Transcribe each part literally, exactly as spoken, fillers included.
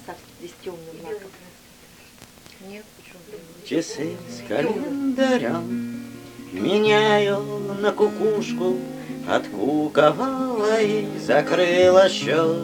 поставьте здесь темным лаком. Нет, почему-то. Часы с календарем меняю на кукушку, откуковала и закрыла счет.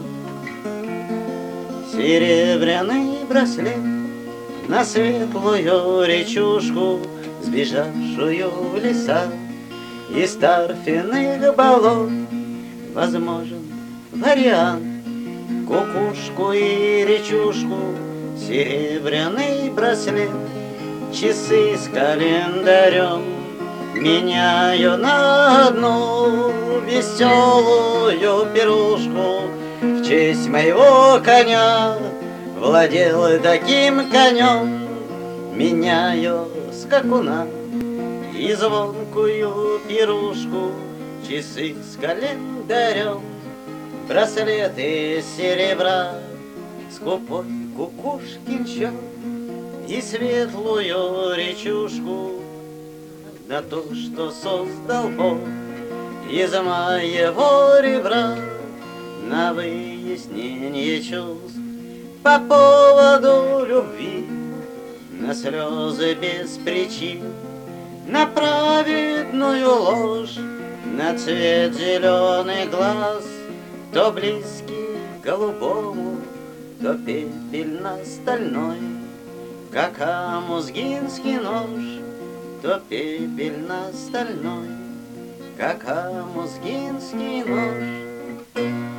Серебряный браслет на светлую речушку, сбежавшую в леса из торфяных болот. Возможен вариант: кукушку и речушку, серебряный браслет, часы с календарем меняю на одну веселую пирушку. В честь моего коня владел таким конем, меняю скакуна и звонкую пирушку. Часы с календарем, браслет из серебра, скупой кукушкин счет и светлую речушку. На то, что создал Бог из моего ребра, на выяснение чувств по поводу любви, на слезы без причин, на праведную ложь, на цвет зеленый глаз, то близкий к голубому, то пепельно-стальной, как амузгинский нож, то пепельно-стальной, как амузгинский нож.